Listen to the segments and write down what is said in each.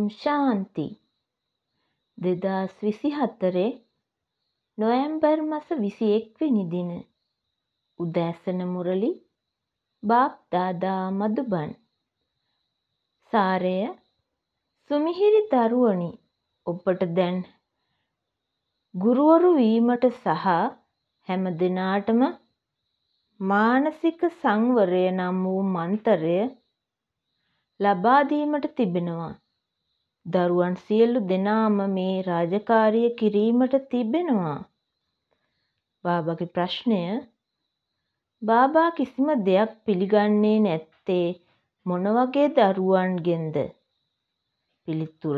ඕම් ශාන්ති 2024 නොවැම්බර් මස 21 වෙනි දින උදෑසන මුරලි බාප් දාදා මදුබන් සාරය සුමිහිරි දරුවනි ඔබට දැන් ගුරුවරු වීමට සහ හැම දිනාටම මානසික සංවරය නම් වූ මන්තරය ලබා දීමට තිබෙනවා. දරුවන් සියලු දෙනාම මේ රාජකාරිය කිරීමට තිබෙනවා. බාබාගේ ප්‍රශ්නය බාබා කිසිම දෙයක් පිළිගන්නේ නැත්තේ මොන වගේ දරුවන්ගෙන්ද? පිළිතුර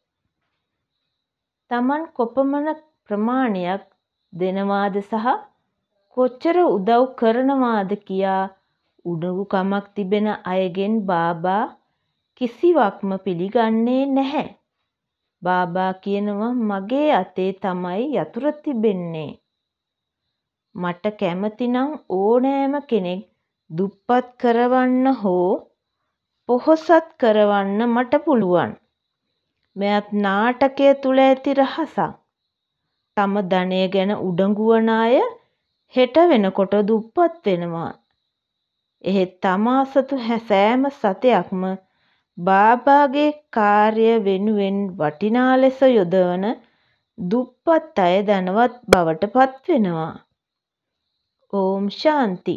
තමන් කොපමණ ප්‍රමාණයක් දෙනවාද සහ කොච්චර උදව් කරනවාද කියා උඩඟුකමක් තිබෙන අයගෙන් බාබා කිසිවක්ම පිළිගන්නේ නැහැ. බාබා කියනවා මගේ අතේ තමයි යතුර තිබෙන්නේ. මට කැමතිනම් ඕනෑම කෙනෙක් දුප්පත් කරවන්න හෝ පොහොසත් කරවන්න මට පුළුවන්. මෙයත් නාටකය තුල ඇති රහසක්. තම ධනය ගැන උඩඟු වන අය හෙට වෙනකොට දුප්පත් වෙනවා. එහෙත් තමා සතු සෑම සතයක්ම බාබාගේ කාර්ය වෙනුවෙන් වටිනා ලෙස යොදවන දුප්පත් අය ධනවත් බවට පත් වෙනවා. ඕම් ශාන්ති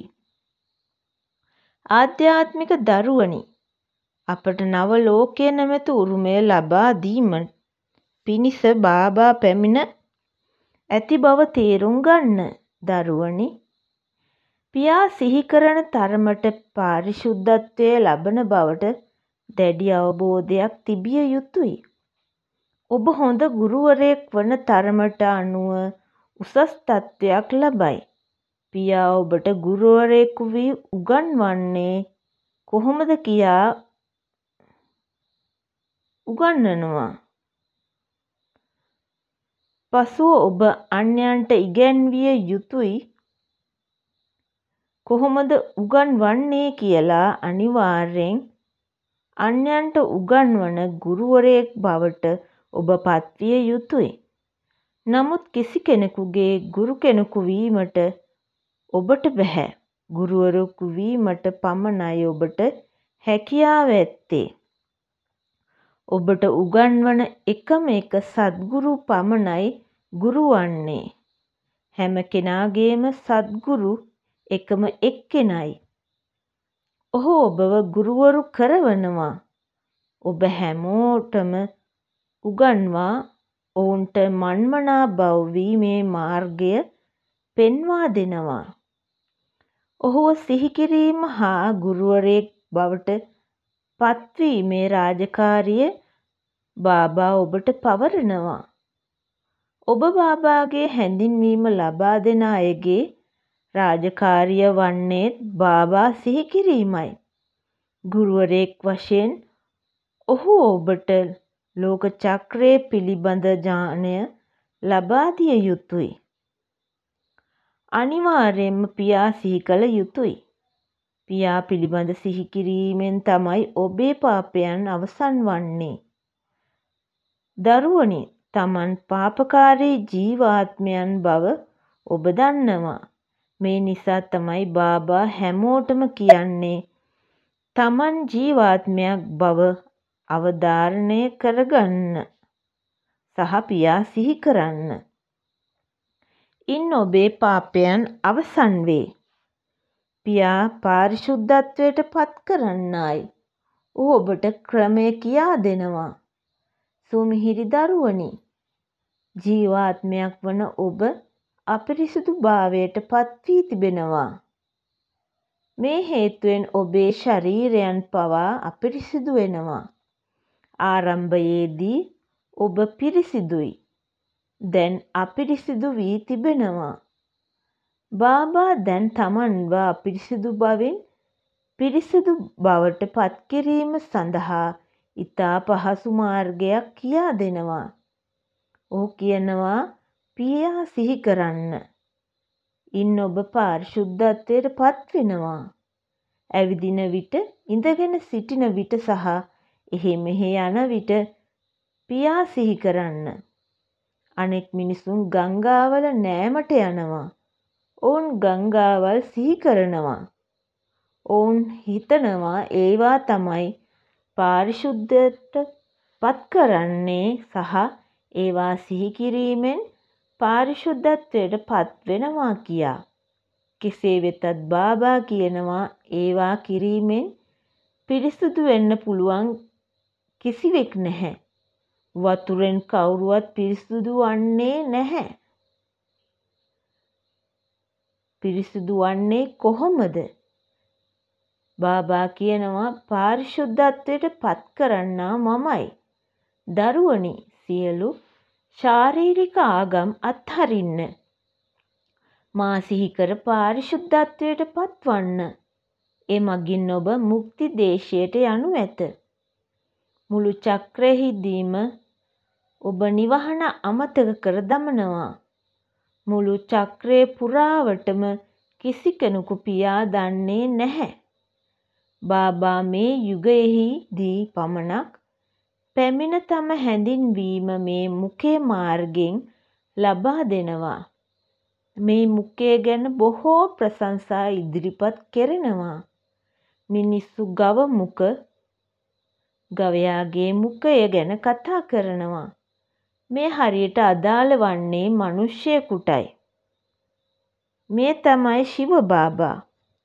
ආධ්‍යාත්මික දරුවනි අපට නව ලෝකය නැමැති උරුමය ලබා දීම පිණිස බාබා පැමිණ ඇති බව තේරුම් ගන්න. දරුවනි පියා සිහි කරන තරමට පාරිශුද්ධත්වය ලබන බවට දැඩි අවබෝධයක් තිබිය යුතුයි. ඔබ හොඳ ගුරුවරයෙක් වන තරමට අනුව උසස් තත්ත්වයක් ලබයි. පියා ඔබට ගුරුවරයෙකු වී උගන්වන්නේ කොහොමද කියා උගන්වනවා. පසුව ඔබ අන්‍යයන්ට ඉගැන්විය යුතුයි කොහොමද උගන්වන්නේ කියලා අනිවාර්යෙන් අන්‍යයන්ට උගන්වන ගුරුවරයෙක් බවට ඔබ පත්විය යුතුයි. නමුත් කිසි කෙනෙකුගේ ගුරු කෙනෙකු වීමට ඔබට බැහැ. ගුරුවරයෙකු වීමට පමණයි ඔබට හැකියාව ඇත්තේ. ඔබට උගන්වන එකම එක සද්ගුරු පමණයි ගුරු වන්නේ. හැම කෙනාගේම සද්ගුරු එකම එක්කෙනයි. ඔහු ඔබව ගුරුවරු කරවනවා. ඔබ හැමෝටම උගන්වා ඔවුන්ට මන්මනා බව වීමේ මාර්ගය පෙන්වා දෙනවා. ඔහුව සිහි කිරීම හා ගුරුවරයෙක් බවට පත්වීමේ රාජකාරිය බාබා ඔබට පවරනවා. ඔබ බාබාගේ හැඳින්වීම ලබා දෙන අයගේ රාජකාරිය වන්නේත් බාබා සිහි කිරීමයි. ගුරුවරයෙක් වශයෙන් ඔහු ඔබට ලෝක චක්‍රය පිළිබඳ ඥානය ලබා දිය යුතුයි. අනිවාර්යයෙන්ම පියා සිහි කළ යුතුයි. පියා පිළිබඳ සිහි කිරීමෙන් තමයි ඔබේ පාපයන් අවසන් වන්නේ. දරුවනි තමන් පාපකාරී ජීවාත්මයන් බව ඔබ දන්නවා. මේ නිසා තමයි බාබා හැමෝටම කියන්නේ තමන් ජීවාත්මයක් බව අවධාරණය කරගන්න සහ පියා සිහි කරන්න. ඉන් ඔබේ පාපයන් අවසන් වේ. පියා පාරිශුද්ධත්වයට පත් කරන්නයි. ඔහු ඔබට ක්‍රමය කියා දෙනවා. සුමිහිරි දරුවනි ජීවාත්මයක් වන ඔබ අපිරිසිදු භාවයට පත් වී තිබෙනවා. මේ හේතුවෙන් ඔබේ ශරීරයන් පවා අපිරිසිදු වෙනවා. ආරම්භයේදී ඔබ පිරිසිදුයි. දැන් අපිරිසිදු වී තිබෙනවා. බාබා දැන් තමන්ව අපිරිසිදු බවින් පිරිසිදු බවට පත් කිරීම සඳහා ඉතා පහසු මාර්ගයක් කියා දෙනවා. ඔහු කියනවා පියා සිහි කරන්න. ඉන් ඔබ පාරිශුද්ධත්වයට පත් වෙනවා. ඇවිදින විට, ඉඳගෙන සිටින විට සහ එහෙ මෙහෙ යන විට පියා සිහි කරන්න. අනෙක් මිනිසුන් ගංගාවල නෑමට යනවා. ඔවුන් ගංගාවල් සිහි කරනවා. ඔවුන් හිතනවා ඒවා තමයි පාරිශුද්ධයට පත් කරන්නේ සහ ඒවා සිහි කිරීමෙන් පාරිශුද්ධත්වයට පත් වෙනවා කියා. කෙසේ වෙතත් බාබා කියනවා ඒවා කිරීමෙන් පිරිසුදු වෙන්න පුළුවන් කිසිවෙක් නැහැ. වතුරෙන් කවුරුවත් පිරිසුදු වන්නේ නැහැ. පිරිසුදු වන්නේ කොහොමද? බාබා කියනවා පාරිශුද්ධත්වයට පත් කරන්නා මමයි. දරුවනි, සියලු ශාරීරික ආගම් අත්හරින්න. මා සිහි කර පාරිශුද්ධත්වයට පත්වන්න. එමගින් ඔබ මුක්ති දේශයට යනු ඇත. මුළු චක්‍රයෙහිදීම ඔබ නිවහන අමතක කර දමනවා. මුළු චක්‍රය පුරාවටම කිසි කෙනෙකු පියා දන්නේ නැහැ. බාබා මේ යුගයෙහිදී පමණක් පැමිණ තම හැඳින්වීම මේ මුඛය මාර්ගයෙන් ලබා දෙනවා. මේ මුඛය ගැන බොහෝ ප්‍රශංසා ඉදිරිපත් කෙරෙනවා. මිනිස්සු ගව මුඛ, ගවයාගේ මුඛය ගැන කතා කරනවා. මේ හරියට අදාළ වන්නේ මනුෂ්‍යයෙකුටයි. මේ තමයි ශිව බාබා.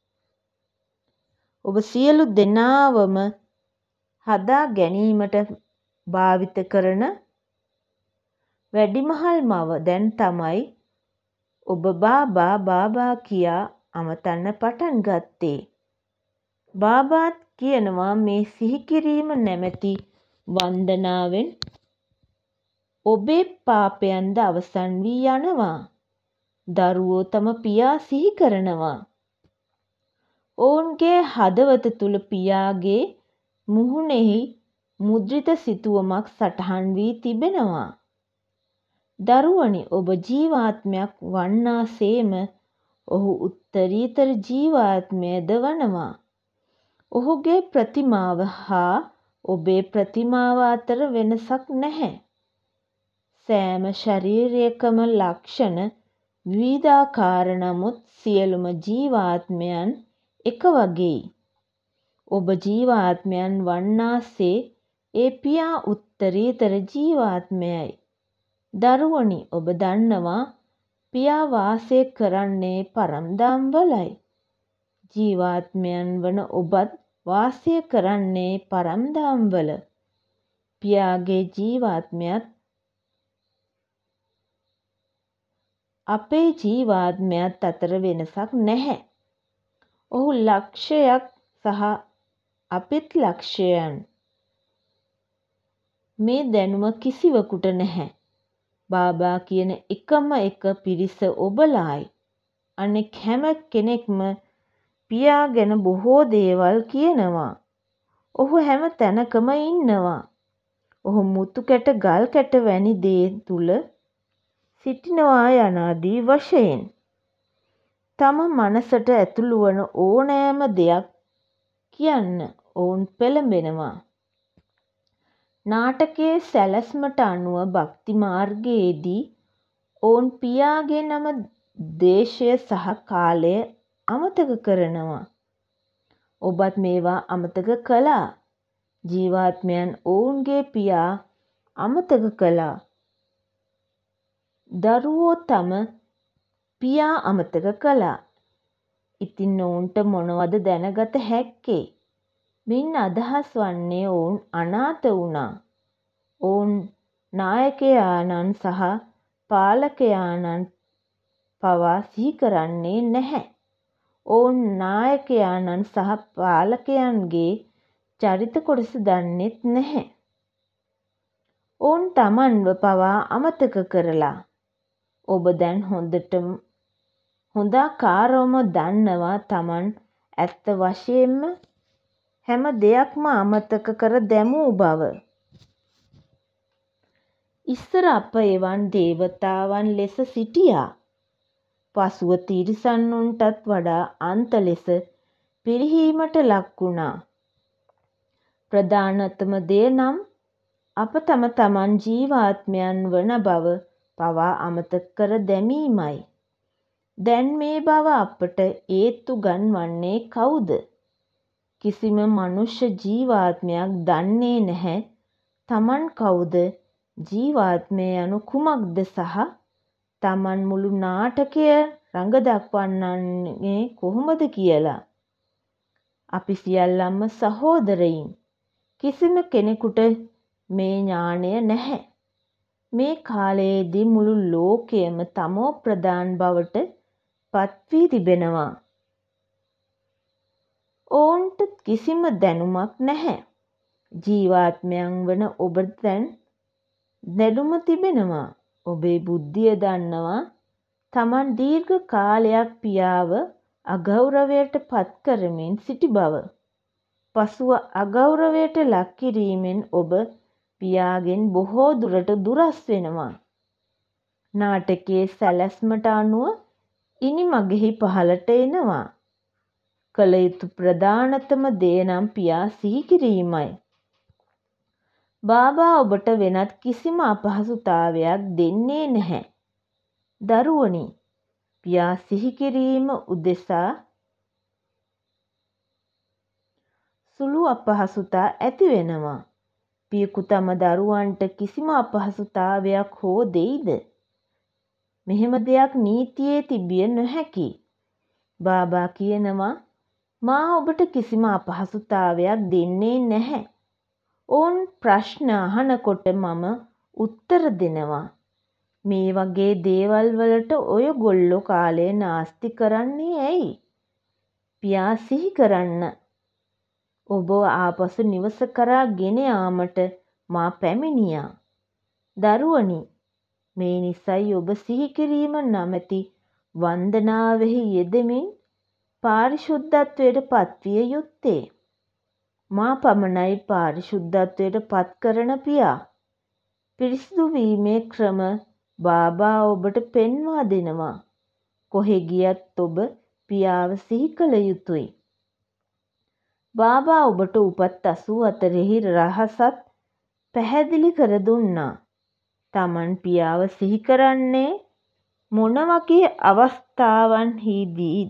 ඔබ සියලු දෙනාවම හදා ගැනීමට භාවිත කරන වැඩිමහල් මව දැන් තමයි ඔබ බාබා බාබා කියා අමතන්න පටන් ගත්තේ. බාබාත් කියනවා මේ සිහි කිරීම නැමැති වන්දනාවෙන් ඔබේ පාපයන්ද අවසන් වී යනවා. දරුවෝ තම පියා සිහි කරනවා. ඔවුන්ගේ හදවත තුල පියාගේ මුහුණෙහි මුද්‍රිත සිතුවමක් සටහන් වී තිබෙනවා. දරුවනි, ඔබ ජීවාත්මයක් වන්නාසේම ඔහු උත්තරීතර ජීවාත්මයද වනවා. ඔහුගේ ප්‍රතිමාව හා ඔබේ ප්‍රතිමාව අතර වෙනසක් නැහැ. සෑම ශරීරයකම ලක්ෂණ විවිධාකාර නමුත් සියලුම ජීවාත්මයන් එක වගේයි. ඔබ ජීවාත්මයන් වන්නාසේ ඒ පියා උත්තරීතර ජීවාත්මයයි. දරුවනි, ඔබ දන්නවා පියා වාසය කරන්නේ පරම්ධම්වලයි. ජීවාත්මයන් වන ඔබත් වාසය කරන්නේ පරම්ධම්වල. පියාගේ ජීවාත්මයත් අපේ ජීවාත්මයත් අතර වෙනසක් නැහැ. ඔහු ලක්ෂයක් සහ අපිත් ලක්ෂයන්. මේ දැනුම කිසිවකුට නැහැ. බාබා කියන එකම එක පිරිස ඔබලායි. අනෙක් හැම කෙනෙක්ම පියා ගැන බොහෝ දේවල් කියනවා. ඔහු හැම තැනකම ඉන්නවා. ඔහු මුතු කැට ගල් කැට වැනි දේ තුල සිටිනවා යනාදී වශයෙන්. තම මනසට ඇතුළු වන ඕනෑම දෙයක් කියන්න ඔවුන් පෙළඹෙනවා. නාටකයේ සැලැස්මට අනුව භක්ති මාර්ගයේදී ඔවුන් පියාගේ නම, දේශය සහ කාලය අමතක කරනවා. ඔබත් මේවා අමතක කළා. ජීවාත්මයන් ඔවුන්ගේ පියා අමතක කළා. දරුවෝ තම පියා අමතක කළා. ඉතින් ඔවුන්ට මොනවද දැනගත හැක්කේ? මින් අදහස් වන්නේ ඔවුන් අනාථ වුණා. ඔවුන් නායකයාණන් සහ පාලකයාණන් පවා සිහි කරන්නේ නැහැ. ඔවුන් නායකයාණන් සහ පාලකයන්ගේ චරිත කොටස දන්නෙත් නැහැ. ඔවුන් තමන්ව පවා අමතක කරලා. ඔබ දැන් හොඳාකාරවම දන්නවා තමන් ඇත්ත වශයෙන්ම හැම දෙයක්ම අමතක කර දැමූ බව. ඉස්සර අප එවන් දේවතාවන් ලෙස සිටියා. පසුව තිරිසනුන්ටත් වඩා අන්ත ලෙස පිරිහීමට ලක් වුණා. ප්‍රධානතම දේ නම් අප තම තමන් ජීවාත්මයන් වන බව පවා අමතක කර දැමීමයි. දැන් මේ බව අපට ඒත්තු ගන්වන්නේ කවුද? කිසිම මනුෂ්‍ය ජීවාත්මයක් දන්නේ නැහැ තමන් කවුද, ජීවාත්මය යනු කුමක්ද සහ තමන් මුළු නාටකය රඟ දක්වන්නේ කොහොමද කියලා. අපි සියල්ලන්ම සහෝදරයින්. කිසිම කෙනෙකුට මේ ඥාණය නැහැ. මේ කාලයේදී මුළු ලෝකයම තමෝ ප්‍රධාන බවට පත්වී තිබෙනවා. ඔවුන්ට කිසිම දැනුමක් නැහැ. ජීවාත්මයන් වන ඔබට දැන් දැනුම තිබෙනවා. ඔබේ බුද්ධිය දන්නවා තමන් දීර්ඝ කාලයක් පියාව අගෞරවයට පත් කරමින් සිටි බව. පසුව අගෞරවයට ලක් කිරීමෙන් ඔබ පියාගෙන් බොහෝ දුරට දුරස් වෙනවා. නාටකයේ සැලැස්මට අනුව ඉනිමගෙහි පහළට එනවා. කළ යුතු ප්‍රධානතම දේ නම් පියා සිහි කිරීමයි. බාබා ඔබට වෙනත් කිසිම අපහසුතාවයක් දෙන්නේ නැහැ. දරුවනි, පියා සිහි කිරීම උදෙසා සුළු අපහසුතා ඇති වෙනවා. පියෙකු තම දරුවන්ට කිසිම අපහසුතාවයක් හෝ දෙයිද? මෙහෙම දෙයක් නීතියේ තිබිය නොහැකි. බාබා කියනවා මා ඔබට කිසිම අපහසුතාවයක් දෙන්නේ නැහැ. ඔවුන් ප්‍රශ්න අහනකොට මම උත්තර දෙනවා. මේ වගේ දේවල් වලට ඔයගොල්ලෝ කාලය නාස්ති කරන්නේ ඇයි? පියා සිහි කරන්න. ඔබ ආපසු නිවස කරා ගෙන යාමට මා පැමිණියා. දරුවනි, මේ නිසයි ඔබ සිහි කිරීම නැමැති වන්දනාවෙහි යෙදෙමින් පාරිශුද්ධත්වයට පත්විය යුත්තේ. මා පමණයි පාරිශුද්ධත්වයට පත් කරන පියා. පිරිසිදු වීමේ ක්‍රම බාබා ඔබට පෙන්වා දෙනවා. කොහෙ ගියත් ඔබ පියාව සිහි කළ යුතුයි. බාබා ඔබට උපත් 84හි රහසත් පැහැදිලි කර දුන්නා. තමන් පියාව සිහි කරන්නේ මොන වගේ අවස්ථාවන්හිදී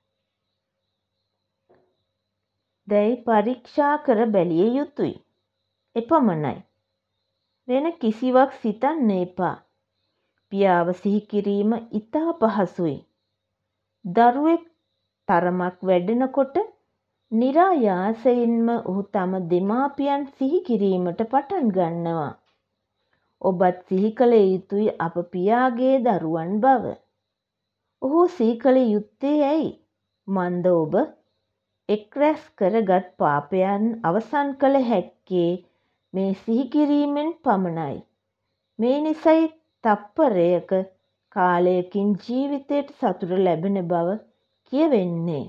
දැයි පරීක්ෂා කර බැලිය යුතුයි. එපමණයි. වෙන කිසිවක් සිතන්න එපා. පියාව සිහි කිරීම ඉතා පහසුයි. දරුවෙක් තරමක් වැඩෙනකොට නිරායාසයෙන්ම ඔහු තම දෙමාපියන් සිහි කිරීමට පටන් ගන්නවා. ඔබත් සිහි කළ යුතුයි අප පියාගේ දරුවන් බව. ඔහු සිහි කළ යුත්තේ ඇයි? මන්ද ඔබ එක් රැස් කරගත් පාපයන් අවසන් කළ හැක්කේ මේ සිහි කිරීමෙන් පමණයි. මේ නිසයි තප්පරයක කාලයකින් ජීවිතයට සතුට ලැබෙන බව කියවෙන්නේ.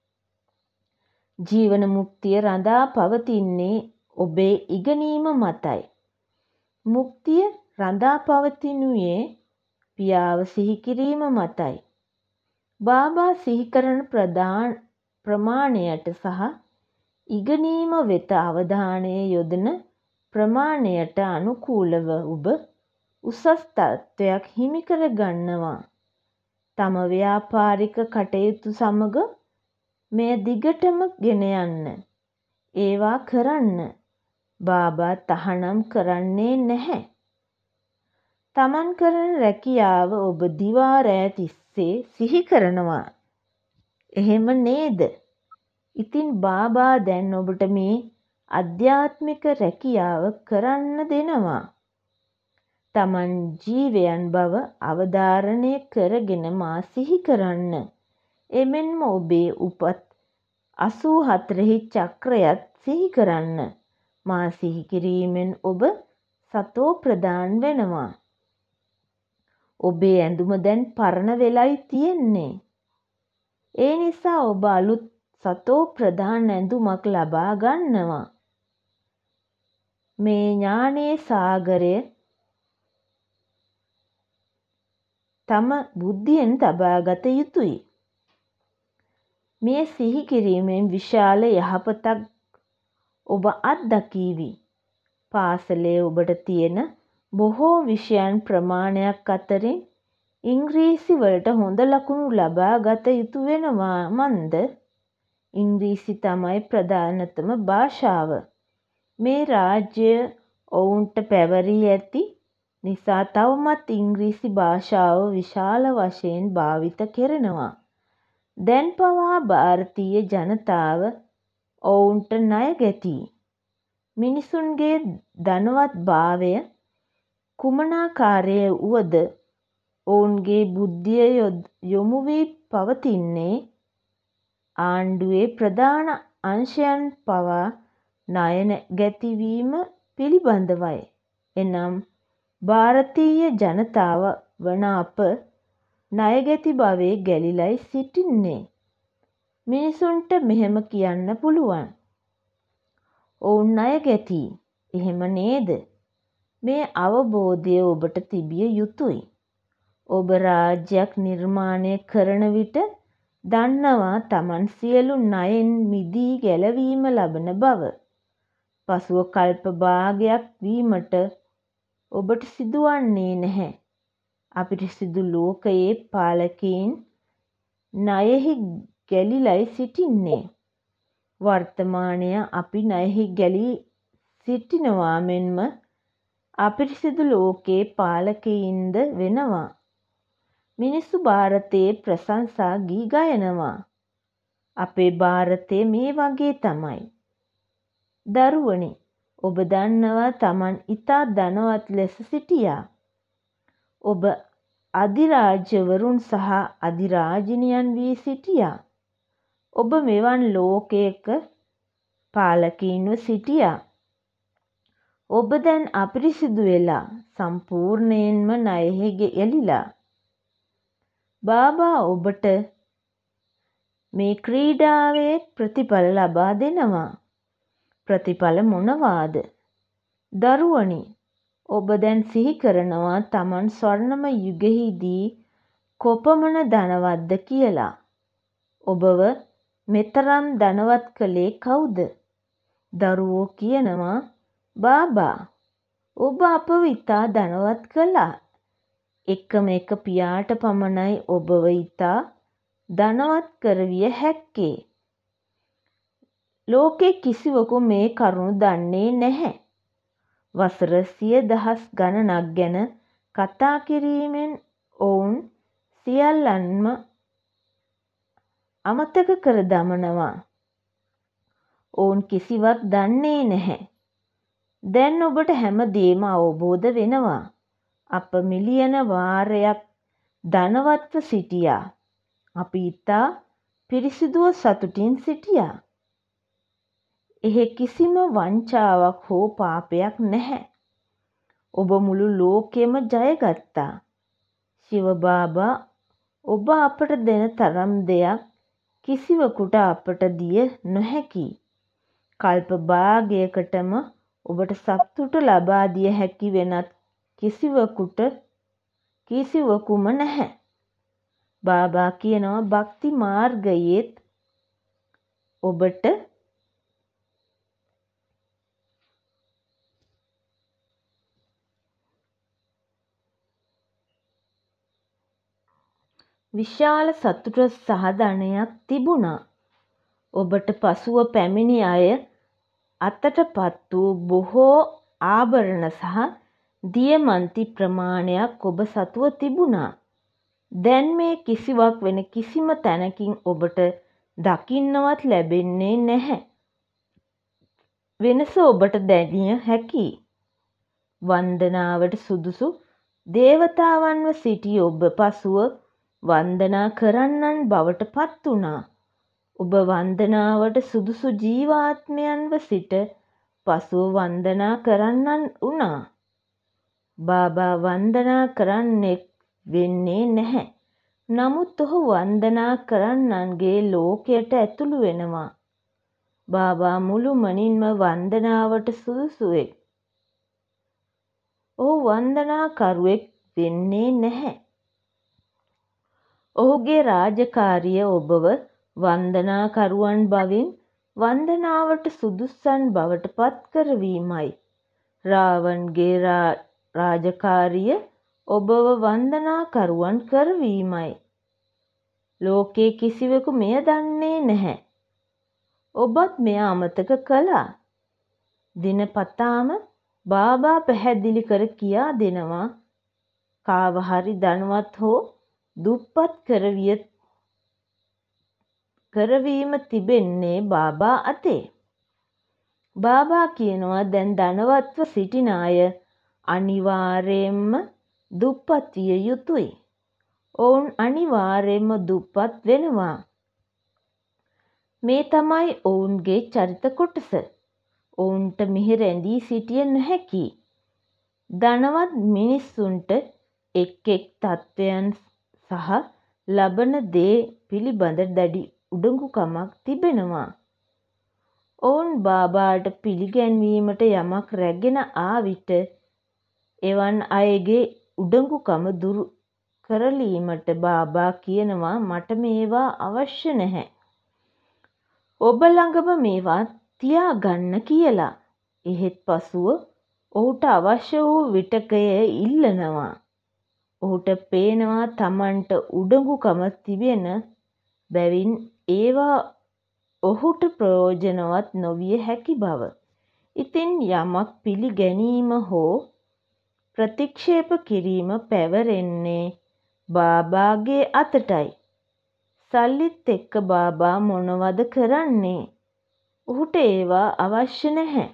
ජීවන මුක්තිය රඳා පවතින්නේ ඔබේ ඉගෙනීම මතයි. මුක්තිය රඳා පවතිනුයේ පියාව සිහි කිරීම මතයි. බාබා සිහි කරන ප්‍රමාණයට සහ ඉගෙනීම වෙත අවධානය යොදන ප්‍රමාණයට අනුකූලව ඔබ උසස් තත්ත්වයක් හිමි කර ගන්නවා. තම ව්‍යාපාරික කටයුතු සමග මෙය දිගටම ගෙන යන්න. ඒවා කරන්න. බාබා තහනම් කරන්නේ නැහැ. තමන් කරන රැකියාව ඔබ දිවා රෑ තිස්සේ සිහි කරනවා. එහෙම නේද? ඉතින් බාබා දැන් ඔබට මේ අධ්‍යාත්මික රැකියාව කරන්න දෙනවා. තමන් ජීවයන් බව අවධාරණය කරගෙන මා සිහි කරන්න. එමෙන්ම ඔබේ උපත් 84හි චක්‍රයත් සිහි කරන්න. මා සිහි කිරීමෙන් ඔබ සතෝ ප්‍රධාන වෙනවා. ඔබේ ඇඳුම දැන් පරණ වෙලයි තියෙන්නේ. ඒ නිසා ඔබ අලුත් සතෝ ප්‍රධාන ඇඳුමක් ලබා ගන්නවා. මේ ඥානයේ සාගරය තම බුද්ධියෙන් තබාගත යුතුයි. මේ සිහි කිරීමෙන් විශාල යහපතක් ඔබ අත්දකීවි. පාසලේ ඔබට තියෙන බොහෝ විෂයන් ප්‍රමාණයක් අතරින් ඉංග්‍රීසි වලට හොඳ ලකුණු ලබා ගත යුතු වෙනවා මන්ද? ඉංග්‍රීසි තමයි ප්‍රධානතම භාෂාව. මේ රාජ්‍ය ඔවුන්ට පැවරී ඇති නිසා තවමත් ඉංග්‍රීසි භාෂාව විශාල වශයෙන් භාවිත කෙරෙනවා. දැන් පවා ಭಾರತೀಯ ජනතාව ඔවුන්ට ණය ගැතියි. මිනිසුන්ගේ ධනවත්භාවය කුමනාකාරයේ වුවද ඔවුන්ගේ බුද්ධිය යොමු වී පවතින්නේ ආණ්ඩුවේ ප්‍රධාන අංශයන් පවා ණය ගැතිවීම පිළිබඳවයි. එනම් ಭಾರತೀಯ ජනතාව වන අප ණයගැති භවයේ ගැලිලයි සිටින්නේ. මිනිසුන්ට මෙහෙම කියන්න පුළුවන්. ඔවුන් ණයගැතියි. එහෙම නේද? මේ අවබෝධය ඔබට තිබිය යුතුයි. ඔබ රාජ්‍යයක් නිර්මාණය කරන විට දන්නවා තමන් සියලු ණයෙන් මිදී ගැලවීම ලබන බව. පසුව කල්ප භාගයක් වීමට ඔබට සිදුවන්නේ නැහැ. අපිරිසිදු ලෝකයේ පාලකයින් ණයෙහි ගැලිලයි සිටින්නේ. වර්තමානය අපි ණයෙහි ගැලී සිටිනවා මෙන්ම අපිරිසිදු ලෝකයේ පාලකයින්ද වෙනවා. මිනිස්සු ಭಾರತයේ ප්‍රශංසා ගී ගයනවා. අපේ ಭಾರතය මේ වගේ තමයි. දරුවනි, ඔබ දන්නවා තමන් ඉතා ධනවත් ලෙස සිටියා. ඔබ අධිරාජ්‍යවරුන් සහ අධිරාජිනියන් වී සිටියා. ඔබ මෙවන් ලෝකයක පාලකයින්ව සිටියා. ඔබ දැන් අපිරිසිදු වෙලා සම්පූර්ණයෙන්ම ණයෙහි ගැලිලා. බාබා ඔබට මේ ක්‍රීඩාවේ ප්‍රතිඵල ලබා දෙනවා. ප්‍රතිඵල මොනවාද? දරුවනි, ඔබ දැන් සිහි කරනවා තමන් ස්වර්ණම යුගයේදී කොපමණ ධනවත්ද කියලා. ඔබව මෙතරම් ධනවත් කළේ කවුද? දරුවෝ කියනවා, බාබා, ඔබ අපව ඉතා ධනවත් කළා. එකම එක පියාට පමණයි ඔබව ඉතා ධනවත් කරවිය හැක්කේ. ලෝකේ කිසිවකු මේ කරුණු දන්නේ නැහැ. වසර 100,000 ගණනක් ගැන කතා කිරීමෙන් ඔවුන් සියල්ලන්ම අමතක කර දමනවා. ඔවුන් කිසිවක් දන්නේ නැහැ. දැන් ඔබට හැම දේම අවබෝධ වෙනවා. අප මිලියන වාරයක් ධනවත්ව සිටියා. අපි ඉතා පිරිසිදුව සතුටින් සිටියා. එහෙ කිසිම වංචාවක් හෝ පාපයක් නැහැ. ඔබ මුළු ලෝකෙම ජයගත්තා. ශිව බාබා ඔබ අපට දෙන තරම් දෙයක් කිසිවකුට අපට දිය නොහැකි. කල්ප භාගයකටම ඔබට සතුට ලබා දිය හැකි වෙනත් කිසිවකුම නැහැ. බාබා කියනවා භක්ති මාර්ගයේත් ඔබට විශාල සතුට සහ ධනයක් තිබුණා. ඔබට පසුව පැමිණි අය අතටපත් වූ බොහෝ ආභරණ සහ දියමන්ති ප්‍රමාණයක් ඔබ සතුව තිබුණා. දැන් මේ කිසිවක් වෙන කිසිම තැනකින් ඔබට දකින්නවත් ලැබෙන්නේ නැහැ. වෙනස ඔබට දැනිය හැකියි. වන්දනාවට සුදුසු දේවතාවන්ව සිටි ඔබ පසුව වන්දනා කරන්නන් බවට පත් වුණා. ඔබ වන්දනාවට සුදුසු ජීවාත්මයන්ව සිට පසුව වන්දනා කරන්නන් වුණා. බාබා වන්දනා කරන්නෙක් වෙන්නේ නැහැ. නමුත් ඔහු වන්දනා කරන්නන්ගේ ලෝකයට ඇතුළු වෙනවා. බාබා මුළුමනින්ම වන්දනාවට සුදුසුවෙක්. ඔහු වන්දනාකරුවෙක් වෙන්නේ නැහැ. ඔහුගේ රාජකාරිය ඔබව වන්දනාකරුවන් බවින් වන්දනාවට සුදුස්සන් බවට පත් කරවීමයි. රාවන්ගේ රාජකාරිය ඔබව වන්දනාකරුවන් කරවීමයි. ලෝකේ කිසිවෙකු මෙය දන්නේ නැහැ. ඔබත් මෙය අමතක කළා. දිනපතාම බාබා පැහැදිලි කර කියා දෙනවා කාව හරි ධනවත් හෝ දුප්පත් කරවීම තිබෙන්නේ බාබා අතේ. බාබා කියනවා දැන් ධනවත්ව සිටින අය අනිවාර්යයෙන්ම දුප්පත් විය යුතුයි. ඔවුන් අනිවාර්යයෙන්ම දුප්පත් වෙනවා. මේ තමයි ඔවුන්ගේ චරිත කොටස. ඔවුන්ට මෙහි රැඳී සිටිය නොහැකි. ධනවත් මිනිස්සුන්ට එක් එක් තත්ත්වයන් සහ ලබන දේ පිළිබඳ දැඩි උඩඟුකමක් තිබෙනවා. ඔවුන් බාබාට පිළිගැන්වීමට යමක් රැගෙන ආ විට එවන් අයගේ උඩඟුකම දුරු කරලීමට බාබා කියනවා මට මේවා අවශ්‍ය නැහැ. ඔබ ළඟම මේවා තියාගන්න කියලා. එහෙත් පසුව ඔහුට අවශ්‍ය වූ විටකය ඉල්ලනවා. ඔහුට පේනවා තමන්ට උඩඟුකම තිබෙන බැවින් ඒවා ඔහුට ප්‍රයෝජනවත් නොවිය හැකි බව. ඉතින් යමක් පිළිගැනීම හෝ ප්‍රතික්ෂේප කිරීම පැවරෙන්නේ බාබාගේ අතටයි. සල්ලිත් එක්ක බාබා මොනවද කරන්නේ? ඔහුට ඒවා අවශ්‍ය නැහැ.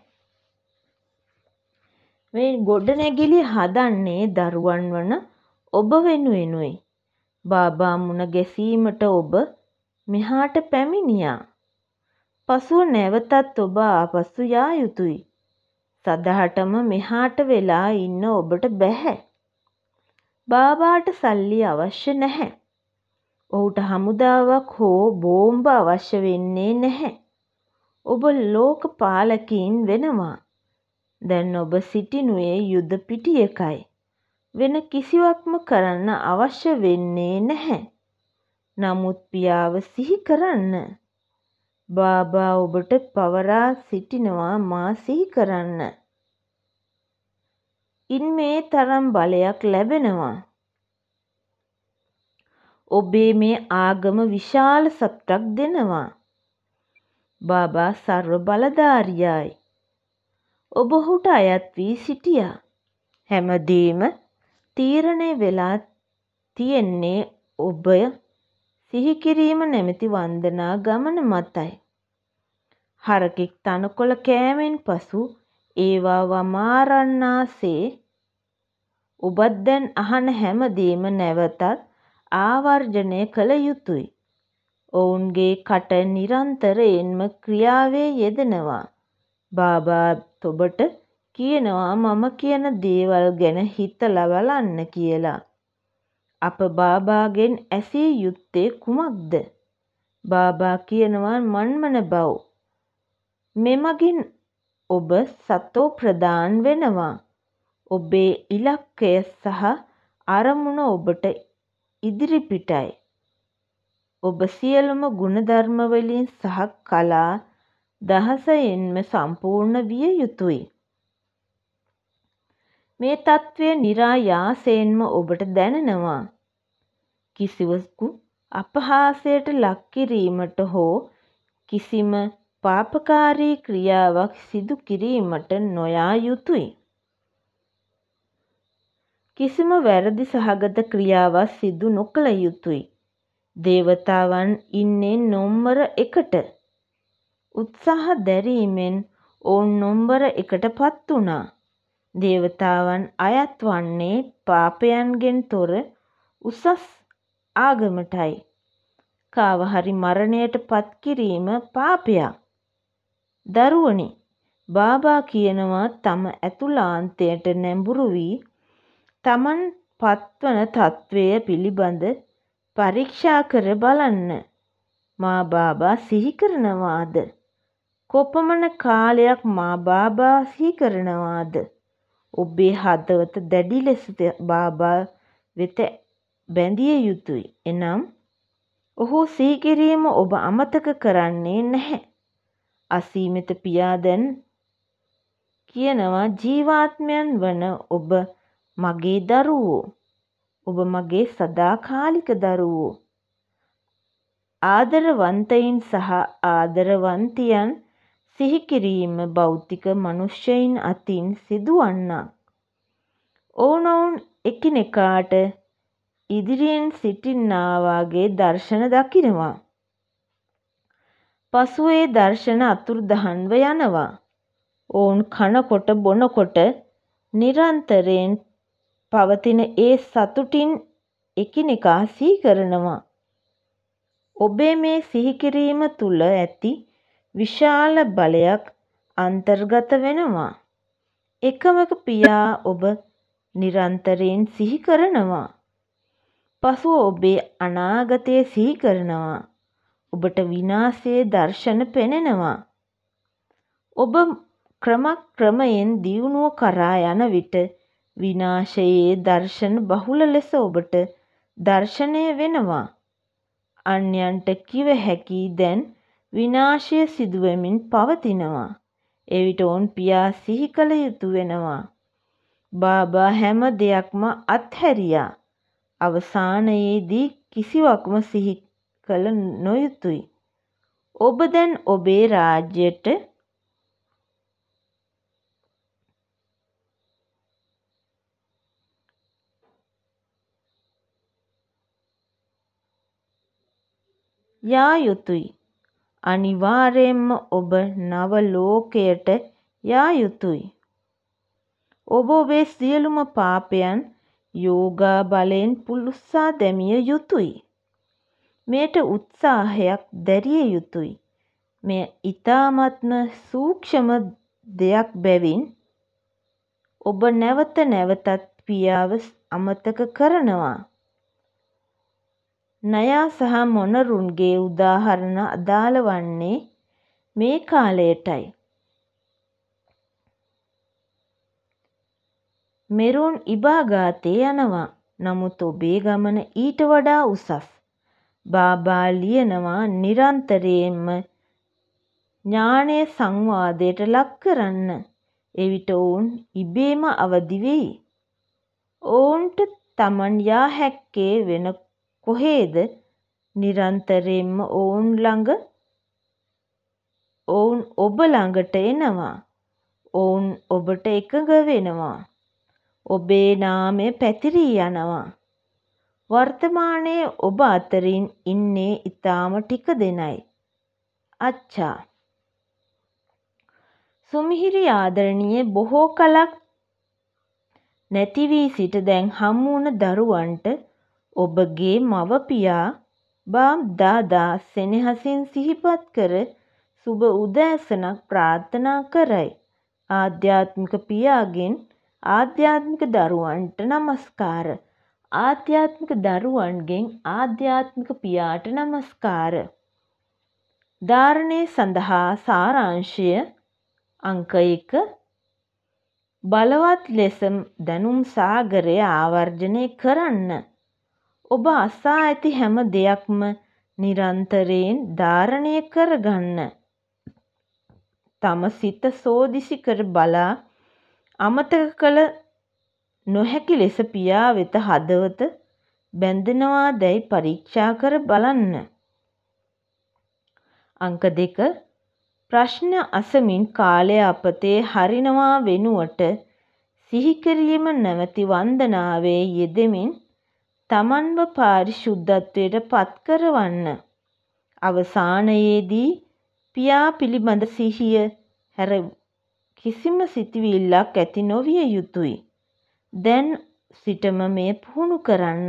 මේ ගොඩනැගිලි හදන්නේ දරුවන් වන ඔබ වෙනුවෙනුයි. බාබා මුණ ගැසීමට ඔබ මෙහාට පැමිණියා. පසුව නැවතත් ඔබ ආපසු යා යුතුයි. සදහටම මෙහාට වෙලා ඉන්න ඔබට බැහැ. බාබාට සල්ලි අවශ්‍ය නැහැ. ඔහුට හමුදාවක් හෝ බෝම්බ අවශ්‍ය වෙන්නේ නැහැ. ඔබ ලෝක පාලකයින් වෙනවා. දැන් ඔබ සිටිනුයේ යුද පිටියකයි. වෙන කිසිවක්ම කරන්න අවශ්‍ය වෙන්නේ නැහැ. නමුත් පියාව සිහි කරන්න. බාබා ඔබට පවරා සිටිනවා මා සිහි කරන්න. ඉන් මේ තරම් බලයක් ලැබෙනවා. ඔබේ මේ ආගම විශාල සතුටක් දෙනවා. බාබා සර්ව බලධාරියයි. ඔබ ඔහුට අයත් වී සිටියා. හැමදේම තීරණය වෙලා තියෙන්නේ ඔබ සිහි කිරීම නැමැති වන්දනා ගමන මතයි. හරකෙක් තනකොළ කෑමෙන් පසු ඒවා වමාරන්නාසේ ඔබත් දැන් අහන හැමදේම නැවතත් ආවර්ජනය කළ යුතුයි. ඔවුන්ගේ කට නිරන්තරයෙන්ම ක්‍රියාවේ යෙදෙනවා. බාබා ඔබට කියනවා මම කියන දේවල් ගැන හිතලා බලන්න කියලා. අප බාබාගෙන් ඇසිය යුත්තේ කුමක්ද? බාබා කියනවා මන්මන බව. මෙමගින් ඔබ සතෝ ප්‍රදාන් වෙනවා. ඔබේ ඉලක්කය සහ අරමුණ ඔබට ඉදිරිපිටයි. ඔබ සියලුම ගුණධර්ම වලින් සහ කලා දහසයෙන්ම සම්පූර්ණ විය යුතුයි. මේ తත්වය નિરાයාසයෙන්ම ඔබට දැනෙනවා. කිසිවෙකු අපහාසයට ලක් කිරීමට හෝ කිසිම පාපකාරී ක්‍රියාවක් සිදු කිරීමට නොයා යුතුයි. කිසිම වැරදි සහගත ක්‍රියාවක් සිදු නොකළ යුතුයි. දේවතාවන් ඉන්නේ නොම්බර 1ට. උත්සාහ දැරීමෙන් ඔවුන් නොම්බර 1ට පත් වුණා. දේවතාවන් අයත් වන්නේ පාපයන්ගෙන් තොර උසස් ආගමටයි. කාව හරි මරණයට පත් කිරීම පාපයක්. දරුවනි, බාබා කියනවා තම ඇතුළාන්තයට නැඹුරු වී තමන් පත්වන තත්වය පිළිබඳ පරීක්ෂා කර බලන්න. මා බාබා සිහි කරනවාද? කොපමණ කාලයක් මා බාබා සිහි කරනවාද? ඔබේ හදවත දැඩි ලෙස බාබා වෙත බැඳිය යුතුයි. එනම් ඔහු සිහි කිරීම ඔබ අමතක කරන්නේ නැහැ. අසීමිත පියා දැන් කියනවා ජීවාත්මයන් වන ඔබ මගේ දරුවෝ. ඔබ මගේ සදාකාලික දරුවෝ. ආදරවන්තයින් සහ ආදරවන්තියන් සිහිකිරීම භෞතික මනුෂ්‍යයින් අතින් සිදුවන්නක්. ඔවුනොවුන් එකිනෙකාට ඉදිරියෙන් සිටින්නා වාගේ දර්ශන දකිනවා. පසුව ඒ දර්ශන අතුරුදහන්ව යනවා. ඔවුන් කනකොට බොනකොට නිරන්තරයෙන් පවතින ඒ සතුටින් එකිනෙකා සිහි කරනවා. ඔබේ මේ සිහිකිරීම තුළ ඇති විශාල බලයක් අන්තර්ගත වෙනවා. එකමක පියා ඔබ නිරන්තරයෙන් සිහි කරනවා. පසුව ඔබේ අනාගතය සිහි කරනවා. ඔබට විනාශයේ දර්ශන පෙනෙනවා. ඔබ ක්‍රමයෙන් දියුණුව කරා යන විට විනාශයේ දර්ශන බහුල ලෙස ඔබට දර්ශනය වෙනවා. අන්‍යයන්ට කිව හැකි දැන් විනාශය සිදුවෙමින් පවතිනවා. එවිට ඔවුන් පියා සිහි කළ යුතු වෙනවා. බාබා හැම දෙයක්ම අත්හැරියා. අවසානයේදී කිසිවක්ම සිහි කළ නොයුතුයි. ඔබ දැන් ඔබේ රාජ්‍යයට යා යුතුයි. අනිවාර්යයෙන්ම ඔබ නව ලෝකයට යා යුතුයි. ඔබ ඔබේ සියලුම පාපයන් යෝගා බලයෙන් පුළුස්සා දැමිය යුතුයි. මෙයට උත්සාහයක් දැරිය යුතුයි. මෙය ඊ타ත්ම සූක්ෂම දෙයක් බැවින් ඔබ නැවත නැවතත් පියාව අමතක කරනවා. නයා සහ මොනරුන්ගේ උදාහරණ අදාළ වන්නේ මේ කාලයටයි. මෙරුන් ඉබාගාතේ යනවා. නමුත් ඔබේ ගමන ඊට වඩා උසස්. බාබා ලියනවා නිරන්තරයෙන්ම ඥානය සංවාදයට ලක් කරන්න. එවිට ඔවුන් ඉබේම අවදි වෙයි. ඔවුන්ට තමන් යා හැක්කේ වෙන කොහේද? නිරන්තරයෙන්ම ඔවුන් ඔබ ළඟට එනවා. ඔවුන් ඔබට එකඟ වෙනවා. ඔබේ නාමය පැතිරී යනවා. වර්තමානයේ ඔබ අතරින් ඉන්නේ ඊටාම ටික දෙනයි. අච්චා. සුමිහිරි ආදරණීය බොහෝ කලක් නැති වී සිට දැන් හමු වුණ දරුවන්ට ඔබගේ මව පියා බාප් දාදා සෙනෙහසින් සිහිපත් කර සුබ උදෑසනක් ප්‍රාර්ථනා කරයි. ආධ්‍යාත්මික පියාගෙන් ආධ්‍යාත්මික දරුවන්ට නමස්කාර. ආධ්‍යාත්මික දරුවන්ගෙන් ආධ්‍යාත්මික පියාට නමස්කාර. ධාරණය සඳහා සාරාංශය අංක 1. බලවත් ලෙස දැනුම් සාගරය ආවර්ජනය කරන්න. ඔබ අසා ඇති හැම දෙයක්ම නිරන්තරයෙන් ධාරණය කරගන්න. තම සිත සෝදිසි කර බලා අමතක කළ නොහැකි ලෙස පියා වෙත හදවත බැඳෙනවා දැයි පරීක්ෂා කර බලන්න. අංක 2. ප්‍රශ්න අසමින් කාලය අපතේ හරිනවා වෙනුවට සිහිකිරීම නැමැති වන්දනාවේ යෙදෙමින් තමන්ව පාරිශුද්ධත්වයට පත් කරවන්න. අවසානයේදී පියා පිළිබඳ සිහිය හැර කිසිම සිතිවිල්ලක් ඇති නොවිය යුතුයි. දැන් සිටම මෙය පුහුණු කරන්න.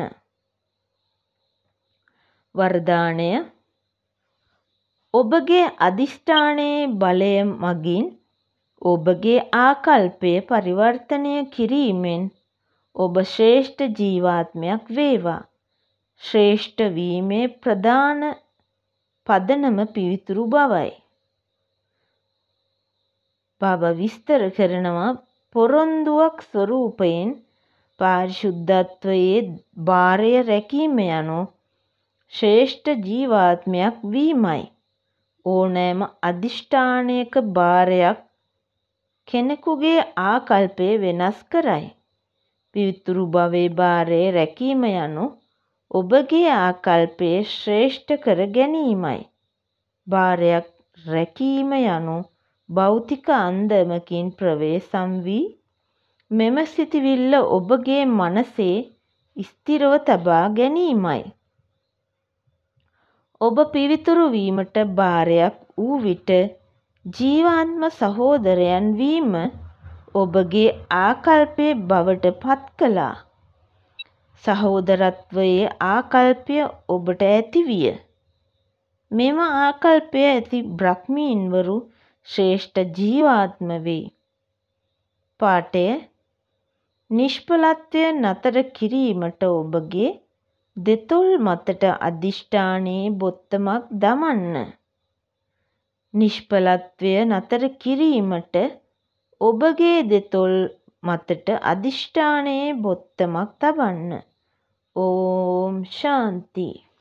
වරදානය. ඔබගේ අධිෂ්ඨානයේ බලය මගින් ඔබගේ ආකල්පය පරිවර්තනය කිරීමෙන් ඔබ ශ්‍රේෂ්ඨ ජීවාත්මයක් වේවා. ශ්‍රේෂ්ඨ වීමේ ප්‍රධාන පදනම පිවිතුරු බවයි. බබ විස්තර කරනවා පොරොන්දුවක් ස්වරූපයෙන් පාරිශුද්ධත්වයේ භාරය රැකීම යනු ශ්‍රේෂ්ඨ ජීවාත්මයක් වීමයි. ඕනෑම අධිෂ්ඨානයක භාරයක් කෙනෙකුගේ ආකල්පය වෙනස් කරයි. පිවිතුරු භවයේ භාරය රැකීම යනු ඔබගේ ආකල්පය ශ්‍රේෂ්ඨ කර ගැනීමයි. භාරයක් රැකීම යනු භෞතික අන්දමකින් ප්‍රවේශම් වී මෙම සිතිවිල්ල ඔබගේ මනසේ ස්ථිරව තබා ගැනීමයි. ඔබ පිවිතුරු වීමට භාරයක් වූ විට ජීවාත්ම සහෝදරයන් වීම ඔබගේ ආකල්පය බවට පත් කළා. සහෝදරත්වයේ ආකල්පය ඔබට ඇතිවිය. මෙම ආකල්පය ඇති බ්‍රහ්මීන්වරු ශ්‍රේෂ්ඨ ජීවාත්ම වෙයි. පාඨය නිෂ්ඵලත්වය නතර කිරීමට ඔබගේ දෙතොල් මතට අධිෂ්ඨානයේ බොත්තමක් දමන්න. නිෂ්ඵලත්වය නතර කිරීමට ඔබගේ දෙතොල් මතට අධිෂ්ඨානයේ බොත්තමක් තබන්න. ඕම් ශාන්ති.